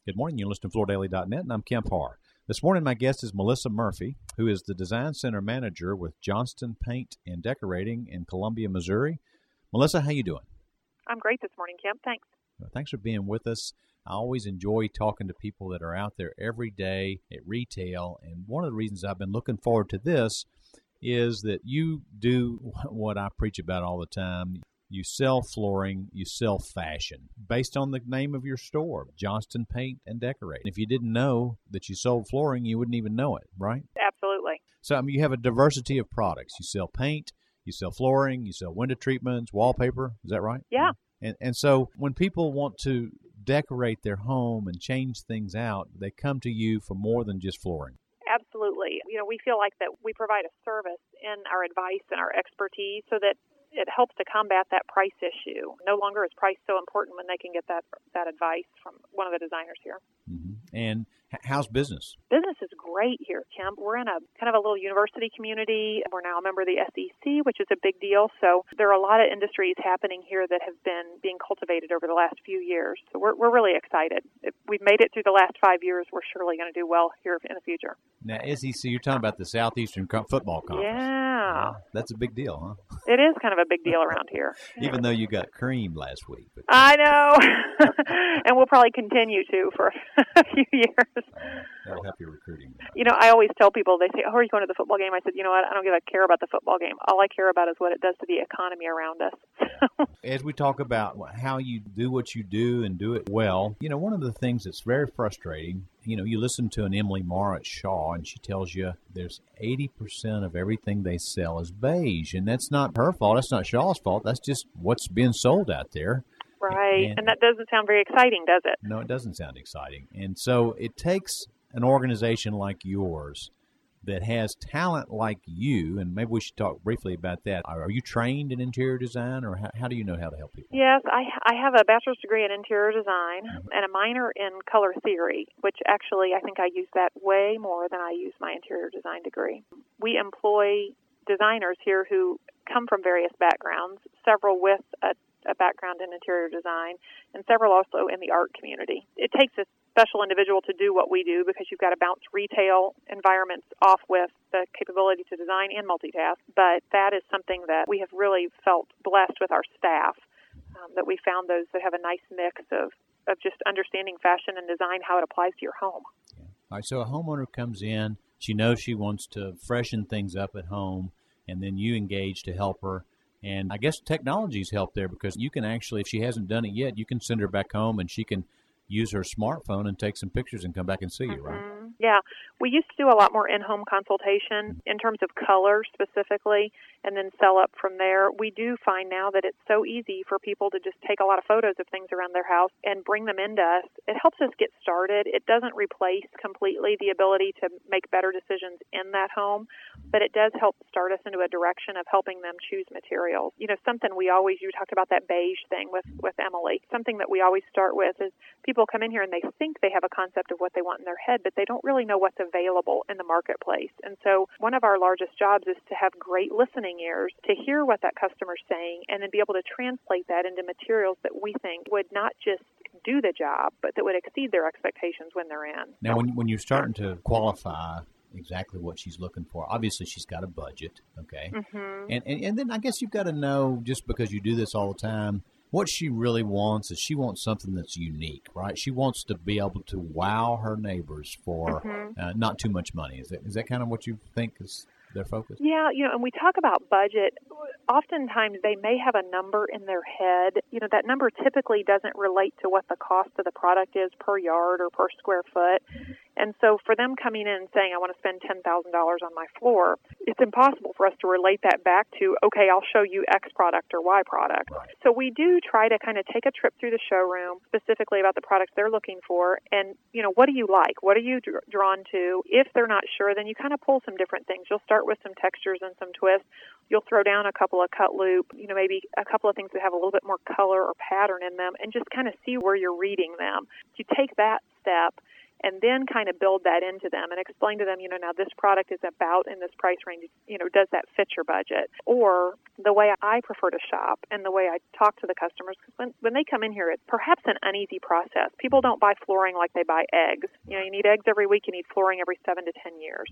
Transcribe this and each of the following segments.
Good morning. You're listening to FloorDaily.net, and I'm Kemp Harr. This morning, my guest is Melissa Murphy, who is the Design Center Manager with Johnston Paint and Decorating in Columbia, Missouri. Melissa, how you doing? I'm great this morning, Kemp. Thanks. Well, thanks for being with us. I always enjoy talking to people that are out there every day at retail, and one of the reasons I've been looking forward to this is that you do what I preach about all the time. You sell flooring, you sell fashion, based on the name of your store, Johnston Paint and Decorating. If you didn't know that you sold flooring, you wouldn't even know it, right? Absolutely. So you have a diversity of products. You sell paint, you sell flooring, you sell window treatments, wallpaper. Is that right? Yeah. And so when people want to decorate their home and change things out, they come to you for more than just flooring. Absolutely. We feel like that we provide a service in our advice and our expertise so that it helps to combat that price issue. No longer is price so important when they can get that advice from one of the designers here. Mm-hmm. And how's business? Business is great here, Kemp. We're in a kind of a little university community. We're now a member of the SEC, which is a big deal. So there are a lot of industries happening here that have been being cultivated over the last few years. So we're really excited. If we've made it through the last 5 years, we're surely going to do well here in the future. Now, SEC, you're talking about the Southeastern Football Conference. Yeah. That's a big deal, huh? It is kind of a big deal around here. Even though you got creamed last week. But I know. And we'll probably continue to for a few years. That'll help your recruiting. I always tell people, they say, "Oh, are you going to the football game?" I said, you know what, I don't give a care about the football game. All I care about is what it does to the economy around us. As we talk about how you do what you do and do it well, one of the things that's very frustrating, you listen to an Emily Marr at Shaw, and she tells you there's 80% of everything they sell is beige. And that's not her fault. That's not Shaw's fault. That's just what's being sold out there. Right. And that doesn't sound very exciting, does it? No, it doesn't sound exciting. And so it takes an organization like yours that has talent like you, and maybe we should talk briefly about that. Are you trained in interior design, or how do you know how to help people? Yes, I have a bachelor's degree in interior design and a minor in color theory, which actually I think I use that way more than I use my interior design degree. We employ designers here who come from various backgrounds, several with a background in interior design, and several also in the art community. It takes a special individual to do what we do because you've got to bounce retail environments off with the capability to design and multitask. But that is something that we have really felt blessed with our staff, that we found those that have a nice mix of just understanding fashion and design, how it applies to your home. Yeah. All right, so a homeowner comes in, she knows she wants to freshen things up at home, and then you engage to help her. And I guess technology's helped there because you can actually, if she hasn't done it yet, you can send her back home and she can use her smartphone and take some pictures and come back and see you, right? Yeah. We used to do a lot more in-home consultation in terms of color specifically and then sell up from there. We do find now that it's so easy for people to just take a lot of photos of things around their house and bring them into us. It helps us get started. It doesn't replace completely the ability to make better decisions in that home, but it does help start us into a direction of helping them choose materials. Something you talked about that beige thing with Emily. Something that we always start with is people come in here and they think they have a concept of what they want in their head, but they don't really know what's available in the marketplace. And so one of our largest jobs is to have great listening ears to hear what that customer's saying and then be able to translate that into materials that we think would not just do the job, but that would exceed their expectations when they're in. Now, when you're starting to qualify exactly what she's looking for, obviously she's got a budget, okay? Mm-hmm. And then I guess you've got to know, just because you do this all the time, what she really wants is she wants something that's unique, right? She wants to be able to wow her neighbors for not too much money. Is that kind of what you think is their focus? Yeah, and we talk about budget. Oftentimes they may have a number in their head. That number typically doesn't relate to what the cost of the product is per yard or per square foot. Mm-hmm. And so for them coming in and saying, I want to spend $10,000 on my floor, it's impossible for us to relate that back to, okay, I'll show you X product or Y product. Right. So we do try to kind of take a trip through the showroom specifically about the products they're looking for. And, what do you like? What are you drawn to? If they're not sure, then you kind of pull some different things. You'll start with some textures and some twists. You'll throw down a couple of cut loop, maybe a couple of things that have a little bit more color or pattern in them, and just kind of see where you're reading them. You take that step, and then kind of build that into them and explain to them, now this product is about in this price range, does that fit your budget? Or the way I prefer to shop and the way I talk to the customers, because when they come in here, it's perhaps an uneasy process. People don't buy flooring like they buy eggs. You need eggs every week, you need flooring every 7 to 10 years.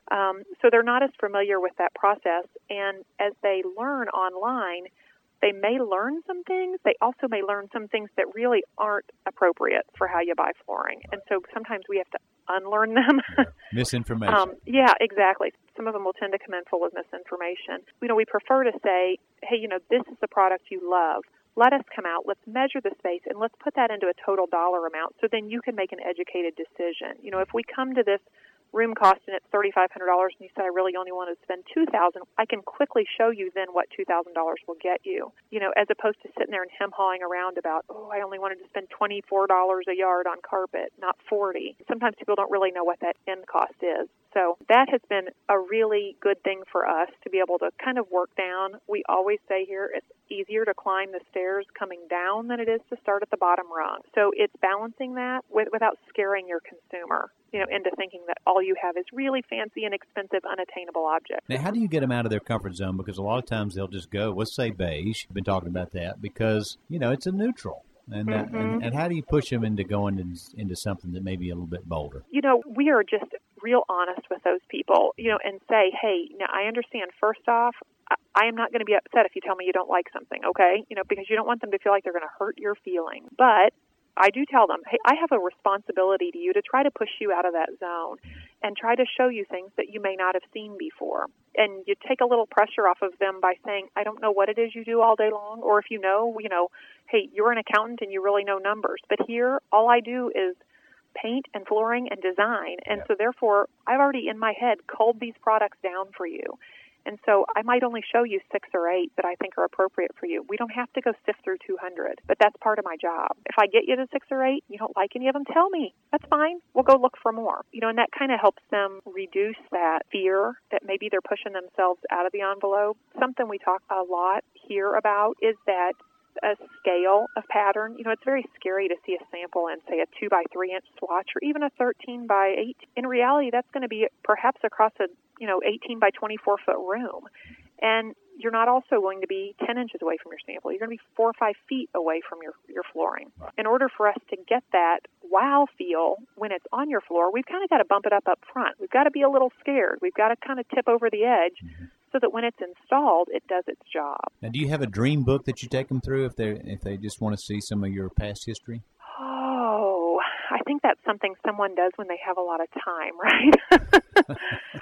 So they're not as familiar with that process, and as they learn online, they may learn some things. They also may learn some things that really aren't appropriate for how you buy flooring. And so sometimes we have to unlearn them. Misinformation. Yeah, exactly. Some of them will tend to come in full of misinformation. We prefer to say, hey, this is the product you love. Let us come out, let's measure the space, and let's put that into a total dollar amount so then you can make an educated decision. If we come to this room cost and it's $3,500 and you say I really only want to spend $2,000, I can quickly show you then what $2,000 will get you. As opposed to sitting there and hem-hawing around about, I only wanted to spend $24 a yard on carpet, not $40. Sometimes people don't really know what that end cost is. So that has been a really good thing for us to be able to kind of work down. We always say here it's easier to climb the stairs coming down than it is to start at the bottom rung. So it's balancing that without scaring your consumer, into thinking that all you have is really fancy and expensive, unattainable objects. Now, how do you get them out of their comfort zone? Because a lot of times they'll just go, let's say beige. You've been talking about that because, it's a neutral. And, and how do you push them into going into something that may be a little bit bolder? We are just real honest with those people, and say, hey, now I understand, first off, I am not going to be upset if you tell me you don't like something, okay? Because you don't want them to feel like they're going to hurt your feelings. But I do tell them, hey, I have a responsibility to you to try to push you out of that zone and try to show you things that you may not have seen before. And you take a little pressure off of them by saying, I don't know what it is you do all day long, or if you know, hey, you're an accountant and you really know numbers. But here, all I do is paint and flooring and design. And so therefore, I've already in my head culled these products down for you. And so I might only show you 6 or 8 that I think are appropriate for you. We don't have to go sift through 200, but that's part of my job. If I get you to 6 or 8, you don't like any of them, tell me. That's fine. We'll go look for more. And that kind of helps them reduce that fear that maybe they're pushing themselves out of the envelope. Something we talk a lot here about is that a scale of pattern. It's very scary to see a sample in, say, a 2 by 3 inch swatch or even a 13 by 8. In reality, that's going to be perhaps across a 18 by 24 foot room. And you're not also going to be 10 inches away from your sample. You're going to be 4 or 5 feet away from your flooring. In order for us to get that wow feel when it's on your floor, we've kind of got to bump it up front. We've got to be a little scared. We've got to kind of tip over the edge so that when it's installed, it does its job. Now, do you have a dream book that you take them through if they just want to see some of your past history? Oh, I think that's something someone does when they have a lot of time, right?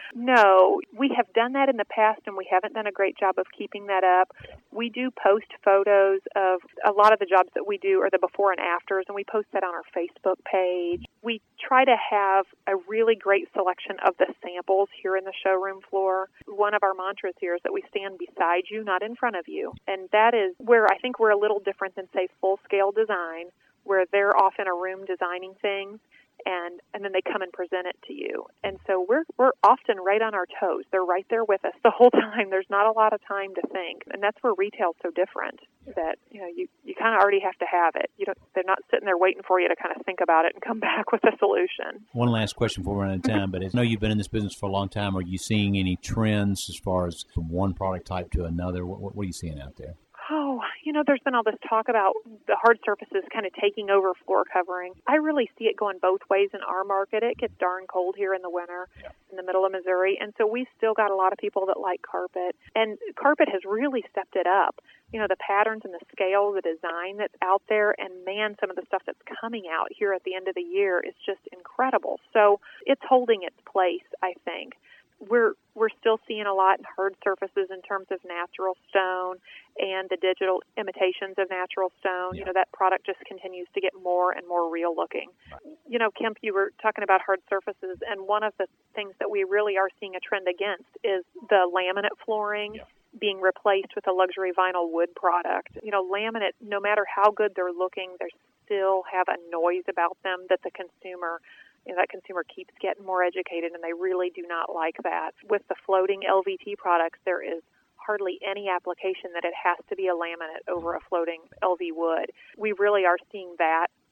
No, we have done that in the past, and we haven't done a great job of keeping that up. We do post photos of a lot of the jobs that we do are the before and afters, and we post that on our Facebook page. We try to have a really great selection of the samples here in the showroom floor. One of our mantras here is that we stand beside you, not in front of you. And that is where I think we're a little different than, say, full-scale design, where they're off in a room designing things, and then they come and present it to you. And so we're often right on our toes. They're right there with us the whole time. There's not a lot of time to think. And that's where retail's so different, that you kind of already have to have it. They're not sitting there waiting for you to kind of think about it and come back with a solution. One last question before we run out of time, but I know you've been in this business for a long time. Are you seeing any trends as far as from one product type to another? What are you seeing out there? Oh, there's been all this talk about the hard surfaces kind of taking over floor covering. I really see it going both ways in our market. It gets darn cold here in the winter in the middle of Missouri, and so we've still got a lot of people that like carpet. And carpet has really stepped it up. The patterns and the scale, the design that's out there, and man, some of the stuff that's coming out here at the end of the year is just incredible. So it's holding its place, I think. We're still seeing a lot in hard surfaces in terms of natural stone and the digital imitations of natural stone. Yeah. That product just continues to get more and more real looking. Right. Kemp, you were talking about hard surfaces, and one of the things that we really are seeing a trend against is the laminate flooring being replaced with a luxury vinyl wood product. Laminate, no matter how good they're looking, they still have a noise about them that the consumer that consumer keeps getting more educated, and they really do not like that. With the floating LVT products, there is hardly any application that it has to be a laminate over a floating LV wood. We really are seeing that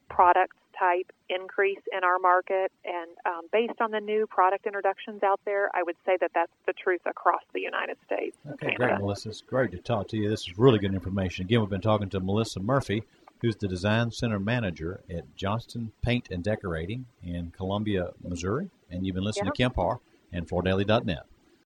product type increase in our market, and based on the new product introductions out there, I would say that that's the truth across the United States. Okay, great, Melissa. It's great to talk to you. This is really good information. Again, we've been talking to Melissa Murphy, who's the Design Center Manager at Johnston Paint and Decorating in Columbia, Missouri, and you've been listening to Kemp Harr and FloorDaily.net.